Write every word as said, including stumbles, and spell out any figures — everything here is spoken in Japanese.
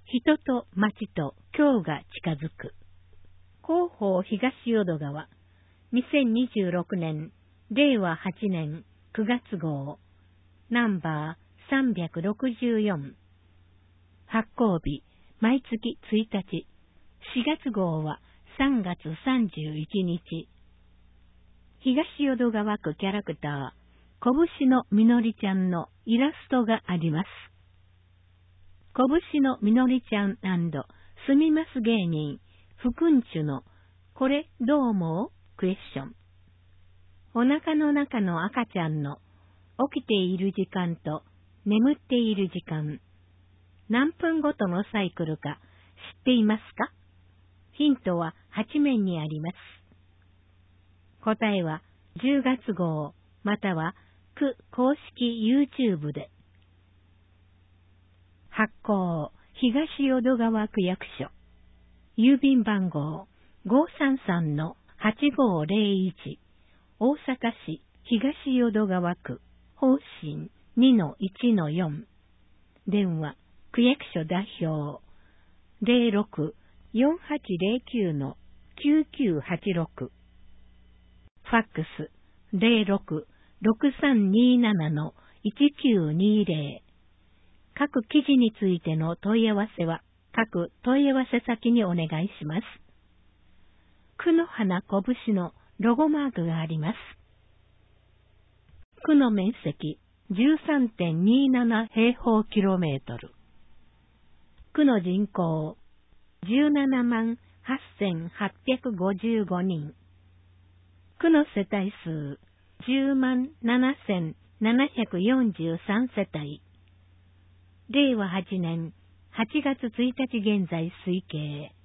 人と町と今日が近づく。広報東淀川、にせんにじゅうろくねん、れいわはちねんくがつ号、ナンバーさんびゃくろくじゅうよん。発行日、毎月ついたち。しがつ号はさんがつさんじゅういちにち。東淀川区キャラクター、拳のみのりちゃんのイラストがあります。拳のみのりちゃん&すみます芸人、ふくんちゅの、これどう思う？クエスチョン。お腹の中の赤ちゃんの起きている時間と眠っている時間、何分ごとのサイクルか知っていますか？ヒントははちめんにあります。答えはじゅうがつ号または区公式 YouTube で。発行東淀川区役所。郵便番号 ごーさんさんのはちごーぜろいち 大阪市東淀川区方針 にのいちのよん。電話区役所代表 ゼロろく よんはちゼロきゅう のきゅうきゅうはちろく。ファックス ゼロろく ろくさんにーなな のいちきゅうにーぜろ。各記事についての問い合わせは各問い合わせ先にお願いします。区の花拳のロゴマークがあります。区の面積 じゅうさんてんにーなな 平方キロメートル。区の人口じゅうななまんはっせんはっぴゃくごじゅうごにん。区の世帯数じゅうまんななせんななひゃくよんじゅうさんせたい。れいわはちねんはちがつついたち現在推計。